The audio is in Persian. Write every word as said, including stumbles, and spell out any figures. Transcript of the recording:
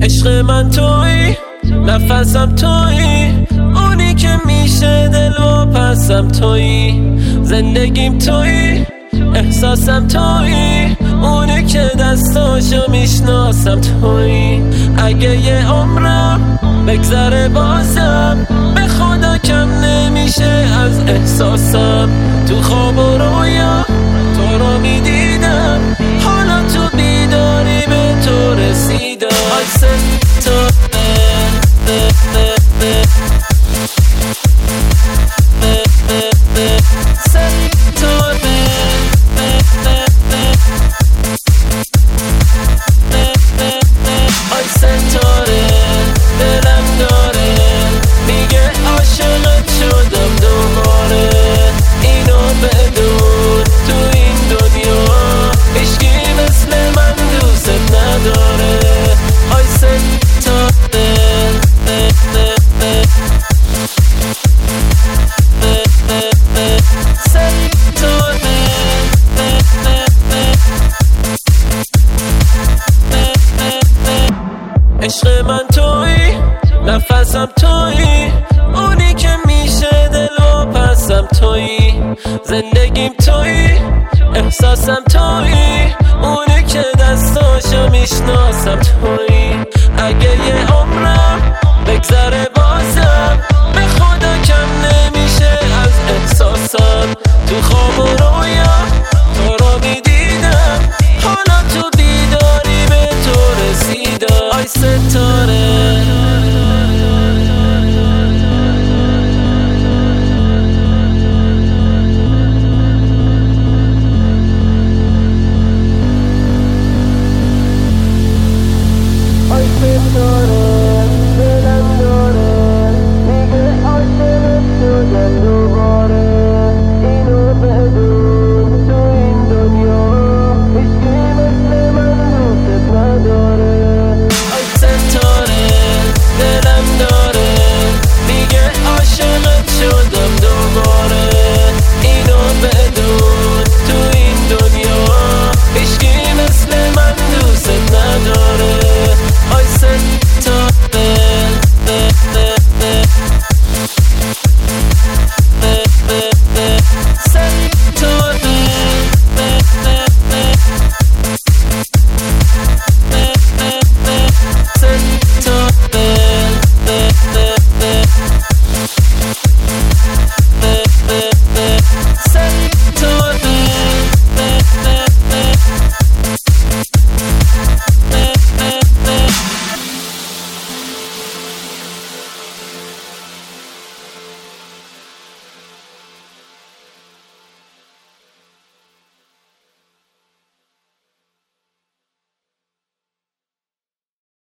عشق من توی، نفسم توی، اونی که میشه دل و پسم توی، زندگیم توی، احساسم توی، اونی که دستاشو میشناسم توی. اگه یه عمرم بگذره بازم به خدا کم نمیشه از احساسم. تو خواب و رویا تو رو میدیدم، حالا تو بیداری به تو رسیدم. آی ستاره آی ستاره دلم داره میگه عاشقت شدم دوباره. اینو بدون تو این دنیا هیچکی مثل من دوست نداره. آی ستاره عشق من توی، نفسم توی، اونی که میشه دل و پسم توی، زندگیم توی، احساسم توی، اونی که دستاشو میشناسم توی. اگه یه عمرم بگذره بازم به خدا کم نمیشه از احساسم. تو خواب و رویا تو رو میدیدم، حالا تو بیداری به تو رسیدم. آی ستاره آی ستاره